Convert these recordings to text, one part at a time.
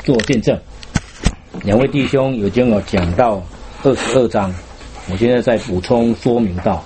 做见证。两位弟兄已经有讲到22章，我现在再补充说明到，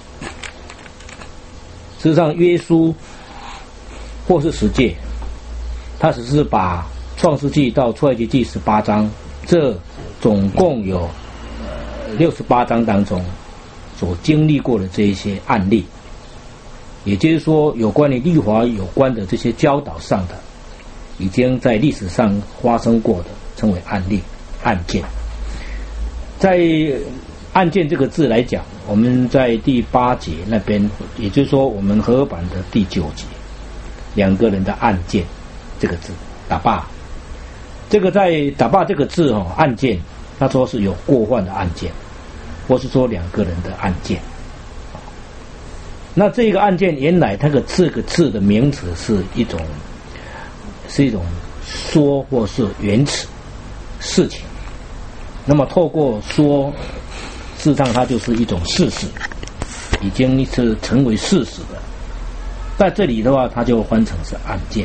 事实上约书或是十诫，他只是把创世纪到出埃及记18章，这总共有68章当中所经历过的这一些案例，也就是说有关于律法有关的这些教导上的，已经在历史上发生过的称为案例案件。在案件这个字来讲，我们在第8节那边，也就是说我们和合版的第9节，两个人的案件这个字打罢，这个在打罢这个字案件，他说是有过犯的案件，或是说两个人的案件。那这个案件原来这个字的名词是一种说或是原词事情，那么透过说，事实上它就是一种事实，已经是成为事实的。在这里的话，它就翻成是案件。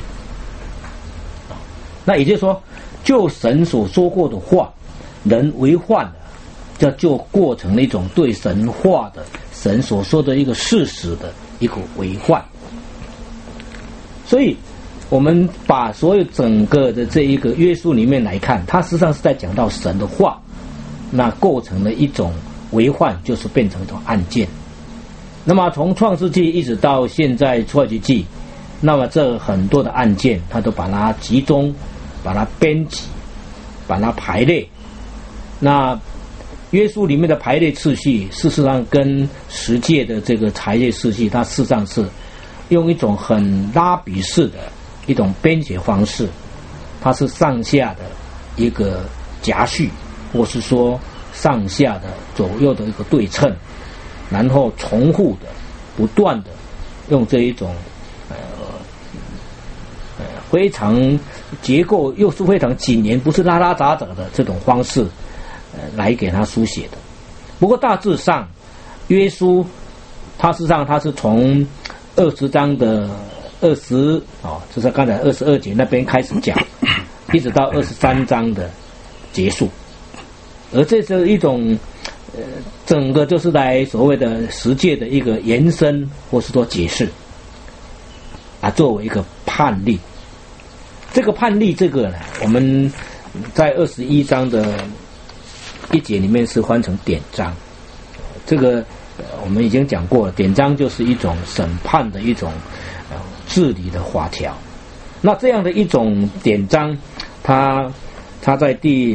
那也就是说，就神所说过的话，人违犯了，这就过成了一种对神话的神所说的一个事实的一个违犯。所以我们把所有整个的这一个约书里面来看，它实际上是在讲到神的话，那构成了一种违犯，就是变成一种案件。那么从创世纪一直到现在出埃及记，那么这很多的案件，它都把它集中，把它编辑，把它排列。那约书里面的排列次序，事实上跟十诫的这个排列次序，它事实上是用一种很拉比式的一种编写方式，它是上下的一个夹序，或是说上下的左右的一个对称，然后重复的不断的用这一种非常结构又是非常紧严，不是拉拉杂杂的这种方式来给他书写的。不过大致上约书它事实上它是从20章的20就是刚才22节那边开始讲，一直到23章的结束，而这是一种整个就是来所谓的十诫的一个延伸，或是说解释作为一个判例。这个判例这个呢，我们在21章的1节里面是翻成典章。这个我们已经讲过了，典章就是一种审判的一种治理的法条。那这样的一种典章，它在第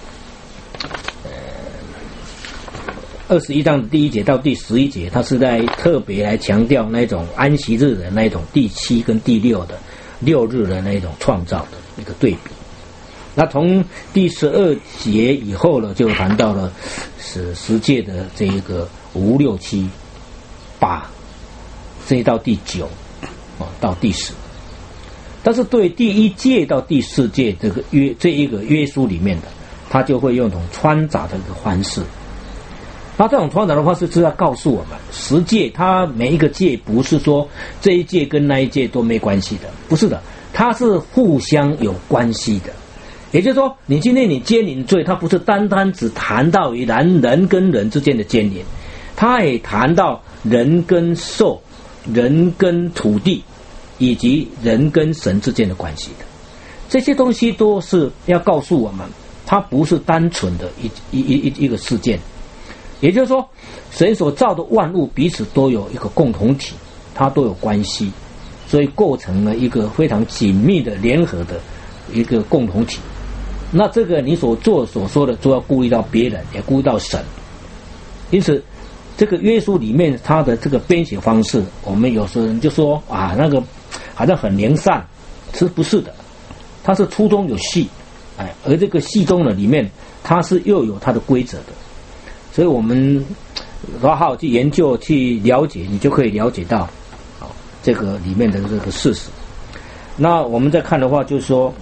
21章的第1节到第11节，它是在特别来强调那种安息日的那种第7跟第6的6日的那种创造的一个对比。那从第12节以后呢，就谈到了十诫的这一个5、6、7、8，这一到第9到第10。但是对第1诫到第4诫这一个约书里面的，他就会用一种穿杂的一个方式。那这种穿杂的方式是要告诉我们，十诫它每一个诫不是说这一诫跟那一诫都没关系的，不是的，它是互相有关系的。也就是说，你今天你奸淫罪，它不是单单只谈到于人跟人之间的奸淫，它也谈到人跟兽、人跟土地，以及人跟神之间的关系的。这些东西都是要告诉我们，它不是单纯的一个事件。也就是说，神所造的万物彼此都有一个共同体，它都有关系，所以构成了一个非常紧密的联合的一个共同体。那这个你所说的都要顾虑到别人，也顾虑到神。因此这个约书里面它的这个编写方式，我们有时候人就说那个好像很零散，其实不是的，它是粗中有细，而这个细中的里面它是又有它的规则的。所以我们好好去研究去了解，你就可以了解到这个里面的这个事实。那我们再看的话，就是说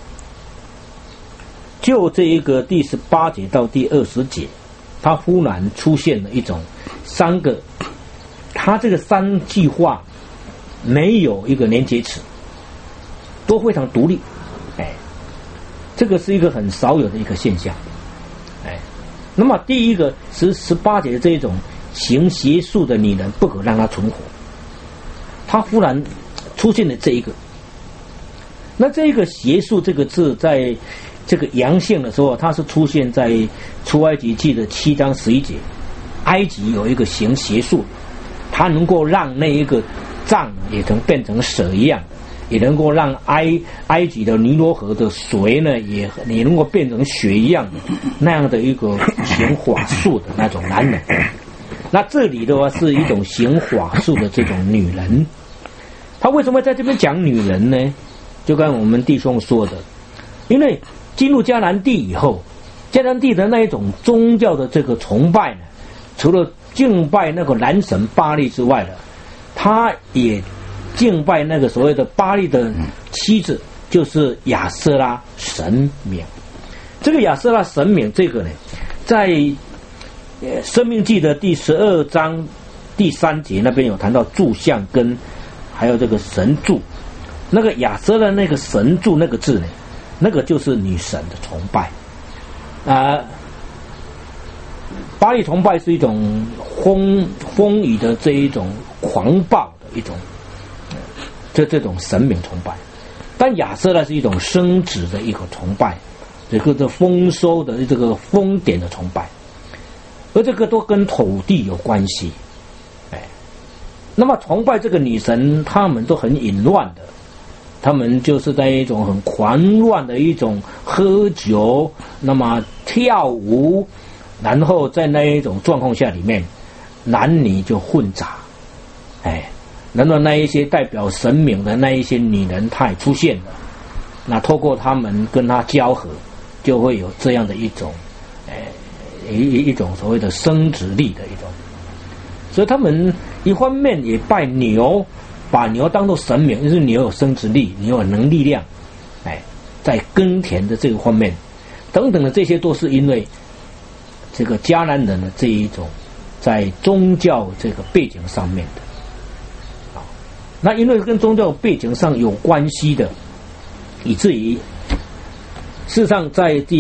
就这一个第18节到第20节，它忽然出现了一种3个，它这个3句话没有一个连接词，都非常独立。 这个是一个很少有的一个现象。那么第一个是18节的这一种行邪术的女人不可让她存活，她忽然出现了这一个。那这个邪术这个字在这个阳性的时候，它是出现在出埃及记的7章11节。埃及有一个行邪术，它能够让那一个杖也能变成蛇一样，也能够让埃及的尼罗河的水呢也能够变成血一样的那样的一个行法术的那种男人。那这里的话是一种行法术的这种女人。他为什么在这边讲女人呢？就跟我们弟兄说的，因为进入迦南地以后，迦南地的那一种宗教的这个崇拜呢，除了敬拜那个男神巴力之外的，他也敬拜那个所谓的巴力的妻子，就是亚瑟拉神明。这个亚瑟拉神明这个呢，在申命记的第12章第3节那边有谈到柱像跟还有这个神柱。那个亚瑟拉那个神柱那个字呢，那个就是女神的崇拜。巴力崇拜是一种风雨的这一种狂暴的一种这种神明崇拜，但亚瑟拉是一种生殖的一个崇拜，这个丰收的这个丰典的崇拜，而这个都跟土地有关系。那么崇拜这个女神，他们都很淫乱的，他们就是在一种很狂乱的一种喝酒，那么跳舞，然后在那一种状况下里面，男女就混杂，然后那一些代表神明的那一些女人，她也出现了，那透过他们跟她交合，就会有这样的一种，一种所谓的生殖力的一种，所以他们一方面也拜牛，把牛当作神明，就是牛有生殖力，牛有能力量，在耕田的这个方面，等等的这些都是因为这个迦南人的这一种在宗教这个背景上面的。那因为跟宗教背景上有关系的，以至于事实上在第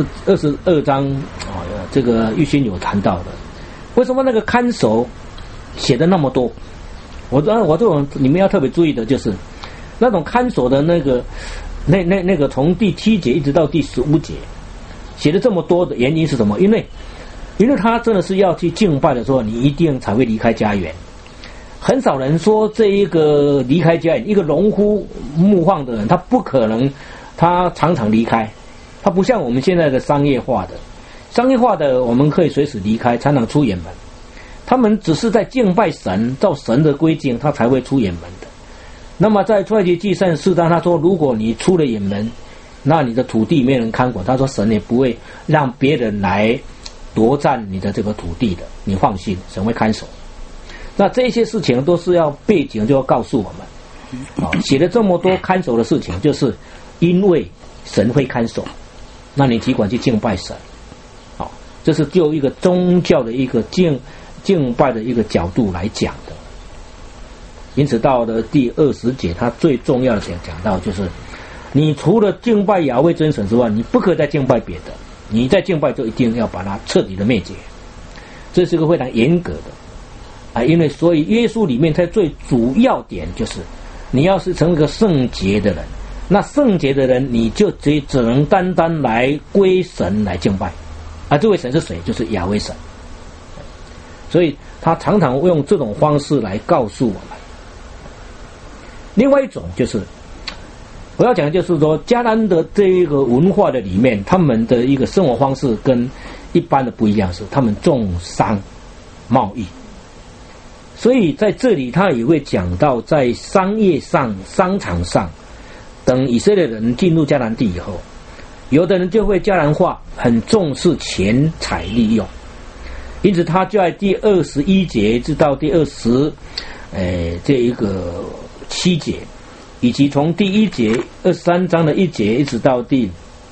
22章这个玉轩有谈到的，为什么那个看守写的那么多？我你们要特别注意的就是那种看守的那个从第7节一直到第15节写的这么多的原因是什么？因为他真的是要去敬拜的时候，你一定才会离开家园。很少人说这一个离开家园，一个农夫牧放的人，他不可能他常常离开，他不像我们现在的商业化的我们可以随时离开，常常出远门。他们只是在敬拜神，照神的规定他才会出远门的。那么在出埃及记34章他说，如果你出了远门，那你的土地没人看管，他说神也不会让别人来夺占你的这个土地的，你放心，神会看守。那这些事情都是要背景就要告诉我们，写了这么多看守的事情，就是因为神会看守，那你只管去敬拜神。这是就一个宗教的一个敬拜的一个角度来讲的。因此到了第20节，他最重要的讲到就是，你除了敬拜亚威真神之外，你不可以再敬拜别的，你在敬拜就一定要把它彻底的灭绝。这是一个非常严格的因为所以耶稣里面它最主要点就是，你要是成为一个圣洁的人，那圣洁的人你就只能单单来归神来敬拜这位神是谁？就是亚威神。所以他常常用这种方式来告诉我们。另外一种就是我要讲的就是说，迦南的这一个文化的里面，他们的一个生活方式跟一般的不一样，是他们重商贸易。所以在这里他也会讲到，在商业上、商场上，等以色列人进入迦南地以后，有的人就会迦南化，很重视钱财利用。因此他就在第21节至到第这一个7节，以及从第1节23章的1节一直到第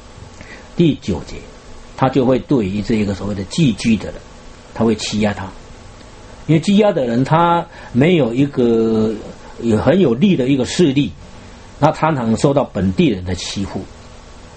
9节，他就会对于这一个所谓的寄居的人，他会欺压他。因为羁押的人他没有一个很有力的一个势力，他常常受到本地人的欺负，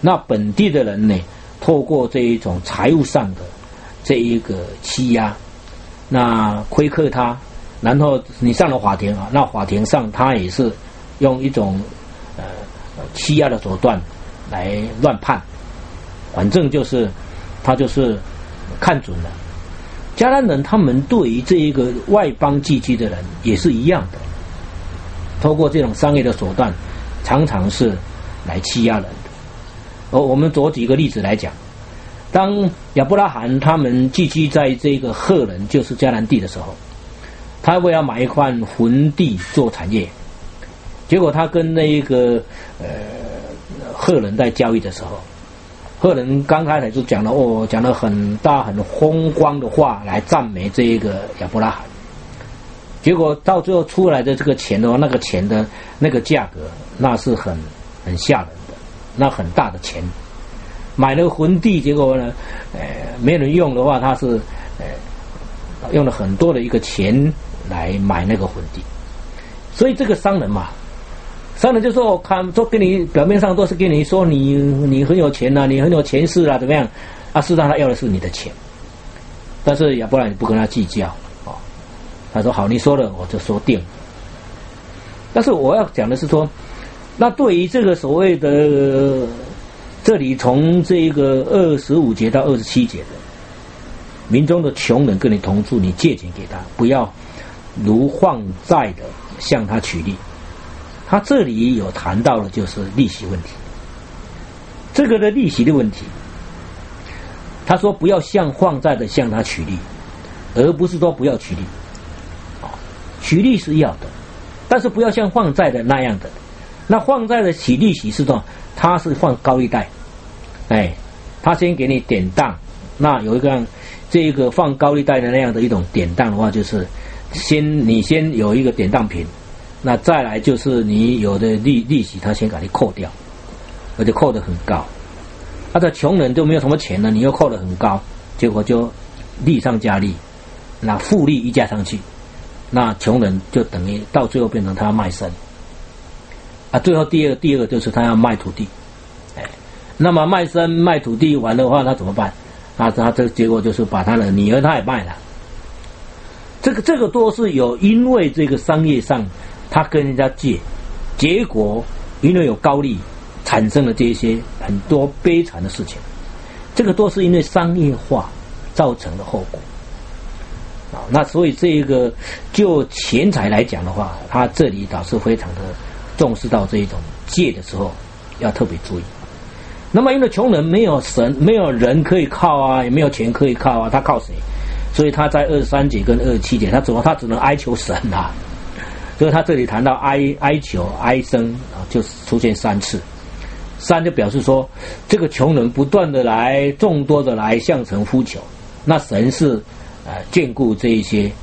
那本地的人呢，透过这一种财务上的这一个欺压，那亏克他，然后你上了法庭啊，那法庭上他也是用一种欺压的手段来乱判，反正就是他就是看准了。迦南人他们对于这一个外邦寄居的人也是一样的，透过这种商业的手段，常常是来欺压人的。我们举几个例子来讲，当亚伯拉罕他们寄居在这个赫人，就是迦南地的时候，他为了买一块坟地做产业，结果他跟那个赫人在交易的时候，赫人刚开始就讲了讲了很大很风光的话来赞美这一个亚伯拉罕，结果到最后出来的这个钱的话，那个钱的那个价格那是很吓人的，那很大的钱，买了坟地，结果呢没人用的话，他是用了很多的一个钱来买那个坟地。所以这个商人嘛，商人就说都跟你表面上都是跟你说你很有钱啊，你很有钱势啊，怎么样啊？事实上他要的是你的钱，但是亚伯拉罕不跟他计较啊，他说好，你说了我就说定。但是我要讲的是说，那对于这个所谓的这里从这个25节到27节的民中的穷人跟你同住，你借钱给他，不要如放债的向他取利。他这里有谈到了就是利息问题，这个的利息的问题，他说不要像放债的向他取利，而不是说不要取利，取利是要的，但是不要像放债的那样的。那放债的起利息是说他是放高利贷，他先给你典当，那有一个这个放高利贷的那样的一种典当的话，就是你先有一个典当品，那再来就是你有的利息他先给你扣掉，而且扣得很高。他的穷人就没有什么钱了，你又扣得很高，结果就利上加利，那复利一加上去，那穷人就等于到最后变成他要卖身啊。最后第二个就是他要卖土地，那么卖身卖土地完的话，他怎么办？他这结果就是把他的女儿他也卖了。这个都是有因为这个商业上他跟人家借，结果因为有高利产生了这些很多悲惨的事情，这个都是因为商业化造成的后果。那所以这个就钱财来讲的话，他这里倒是非常的重视到这一种借的时候要特别注意。那么因为穷人没有神，没有人可以靠啊，也没有钱可以靠啊，他靠谁？所以他在23节跟27节，他只能哀求神啊。所以他这里谈到哀求哀声啊，就出现3次。3就表示说，这个穷人不断的来，众多的来向神呼求，那神是眷顾这一些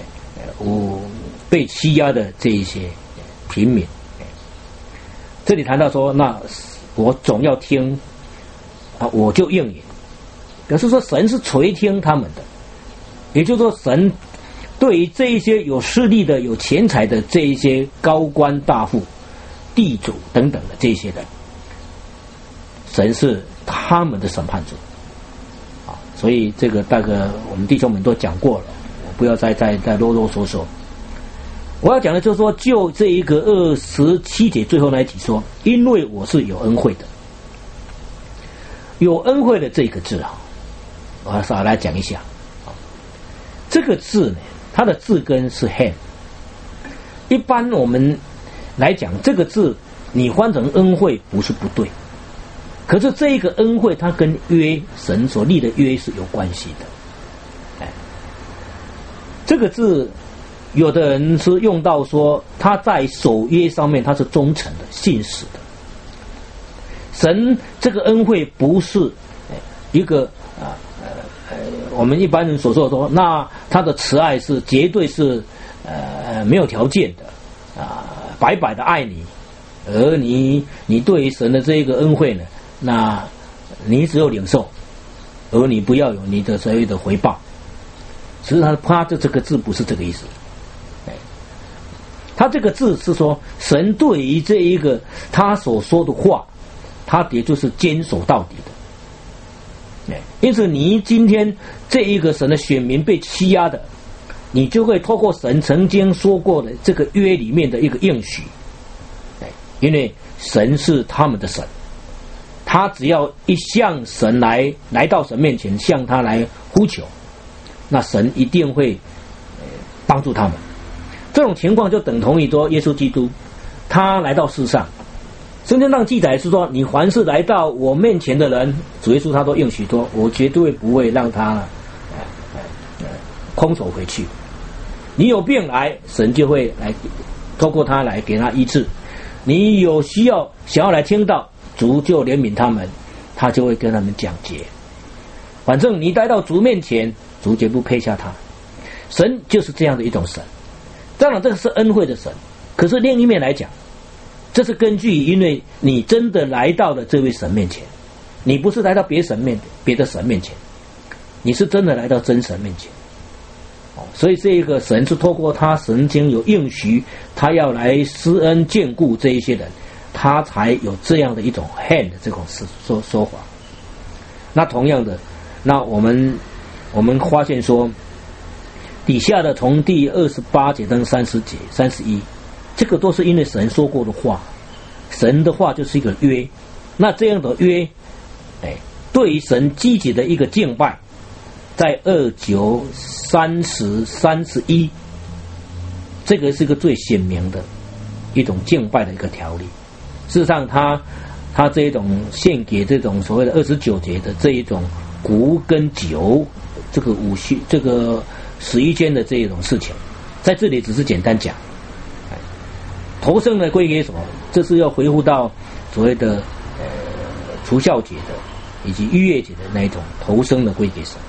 被欺压的这一些平民。这里谈到说，那我总要听啊，我就应允，表示说神是垂听他们的，也就是说神对于这一些有势力的有钱财的这一些高官大富地主等等的这些的，神是他们的审判者啊。所以这个大概我们弟兄们都讲过了，我不要再啰啰嗦嗦。我要讲的就是说，就这一个27节最后那一题说，因为我是有恩惠的。有恩惠的这个字啊，我要稍微来讲一下。这个字呢，它的字根是 hen。一般我们来讲这个字，你翻成恩惠不是不对，可是这一个恩惠它跟约神所立的约是有关系的。这个字有的人是用到说他在守约上面他是忠诚的信实的。神这个恩惠不是一个我们一般人所说的说，那他的慈爱是绝对是没有条件的白白的爱你，而你对于神的这个恩惠呢，那你只有领受，而你不要有你的所谓的回报。实际上他的这个字不是这个意思，他这个字是说神对于这一个他所说的话， 他也就是坚守到底的。因此你今天这一个神的选民被欺压的，你就会透过神曾经说过的这个约里面的一个应许，因为神是他们的神，他只要一向神来到神面前，向他来呼求，那神一定会帮助他们。这种情况就等同于说耶稣基督他来到世上，圣经上记载是说，你凡是来到我面前的人，主耶稣他都应许说，我绝对不会让他空手回去。你有病来，神就会来透过他来给他医治。你有需要想要来听到，主就怜悯他们，他就会跟他们讲解。反正你来到主面前，主绝不撇下他。神就是这样的一种神。当然这个是恩惠的神，可是另一面来讲，这是根据因为你真的来到了这位神面前，你不是来到别的神面前，你是真的来到真神面前。所以这一个神是透过他曾经有应许，他要来施恩眷顾这一些人，他才有这样的一种 hand 的这种说法。那同样的，那我们发现说，底下的从第28节到30节、31，这个都是因为神说过的话，神的话就是一个约。那这样的约，对于神积极的一个敬拜，在29、30、31，这个是一个最显明的一种敬拜的一个条例。事实上他这一种献给这种所谓的29节的这一种谷跟酒，这个这个11间的这一种事情，在这里只是简单讲。头生的归给什么？这是要回复到所谓的除酵节的以及逾越节的那一种头生的归给神。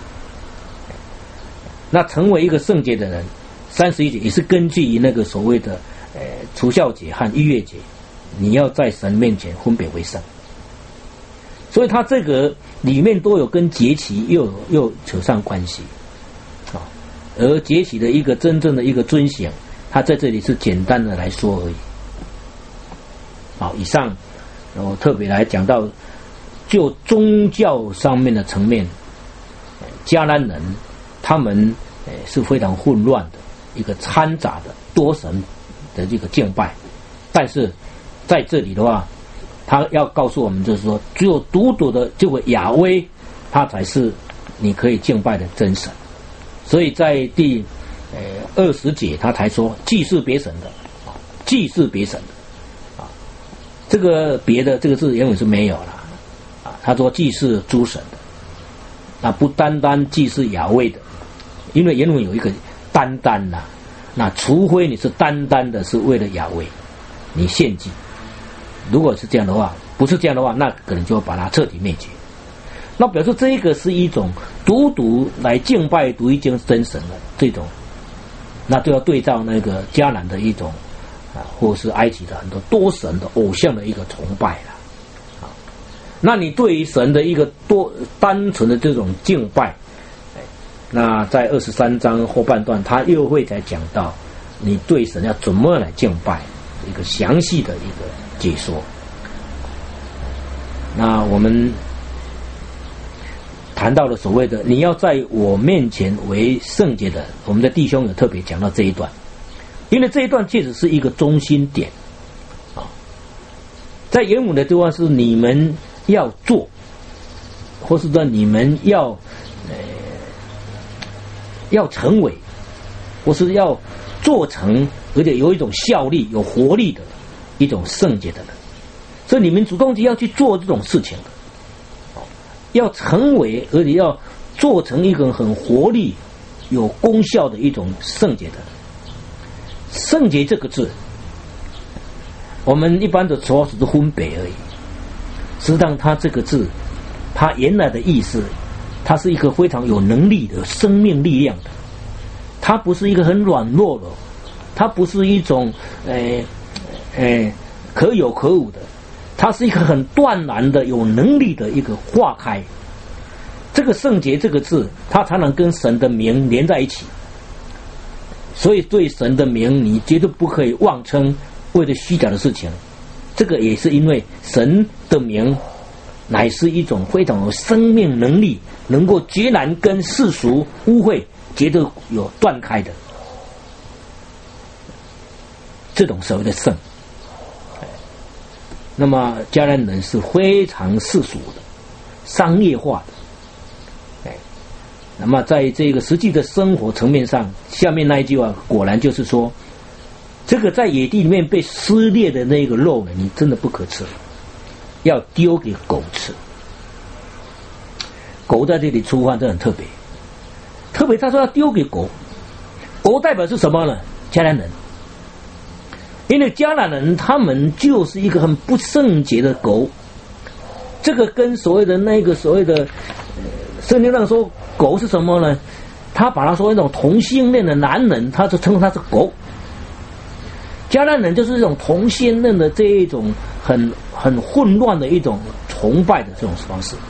那成为一个圣洁的人，31节也是根据于那个所谓的除酵节和逾越节，你要在神面前分别为圣。所以他这个里面都有跟节期又扯上关系啊。而节期的一个真正的一个遵行，他在这里是简单的来说而已。好，以上我特别来讲到就宗教上面的层面，迦南人他们是非常混乱的一个掺杂的多神的这个敬拜。但是在这里的话，他要告诉我们就是说，只有独独的这个亚威，他才是你可以敬拜的真神。所以在第20节他才说祭祀别神的，祭祀别神的啊，这个别的这个字原本是没有了啊。他说祭祀诸神的，那不单单祭祀亚威的，因为原文有一个单单呐，那除非你是单单的是为了亚威，你献祭。如果是这样的话，不是这样的话，那可能就要把它彻底灭绝。那表示这个是一种独独来敬拜独一真神的这种，那就要对照那个迦南的一种或是埃及的很多多神的偶像的一个崇拜了啊。那你对于神的一个单纯的这种敬拜，那在23章后半段他又会再讲到你对神要怎么来敬拜一个详细的一个解说。那我们谈到了所谓的你要在我面前为圣洁的，我们的弟兄有特别讲到这一段，因为这一段确实是一个中心点啊。在原文的地方是你们要做，或是说你们要成为，或是要做成，而且有一种效力有活力的一种圣洁的人。所以你们主动就要去做这种事情，要成为而且要做成一个很活力有功效的一种圣洁的人。圣洁这个字我们一般的说只是分别而已，实际上它这个字它原来的意思，它是一个非常有能力的生命力量的，它不是一个很软弱的，它不是一种可有可无的，它是一个很断然的有能力的一个化开。这个圣洁这个字它常常跟神的名连在一起，所以对神的名你绝对不可以妄称为了虚假的事情这个也是因为神的名乃是一种非常有生命能力，能够决然跟世俗污秽觉得有断开的这种所谓的圣。那么迦南人是非常世俗的、商业化的。那么在这个实际的生活层面上，下面那一句话果然就是说，这个在野地里面被撕裂的那个肉呢，你真的不可吃，要丢给狗吃。狗在这里出现，这很特别，特别他说要丢给狗，狗代表是什么呢？迦南人。因为迦南人他们就是一个很不圣洁的狗，这个跟所谓的那个所谓的圣经上说狗是什么呢？他把它说一种同性恋的男人，他就称他是狗。迦南人就是这种同性恋的这一种很混乱的一种崇拜的这种方式。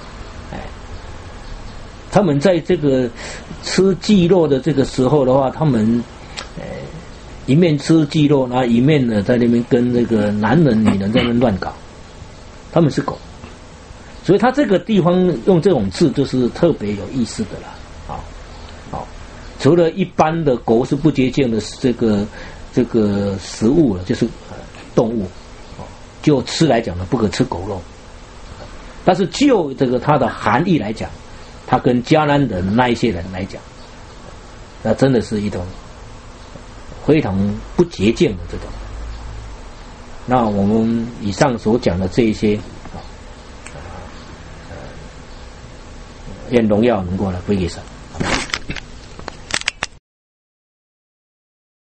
他们在这个吃祭肉的这个时候的话，他们一面吃鸡肉，然后一面呢在那边跟那个男人、女人在那边乱搞，他们是狗，所以他这个地方用这种字就是特别有意思的啦。好，除了一般的狗是不洁净的这个食物了，就是动物，就吃来讲呢，不可吃狗肉。但是就这个它的含义来讲，它跟迦南人那一些人来讲，那真的是一种非常不洁净的这种。那我们以上所讲的这一些愿荣耀能够来归给神。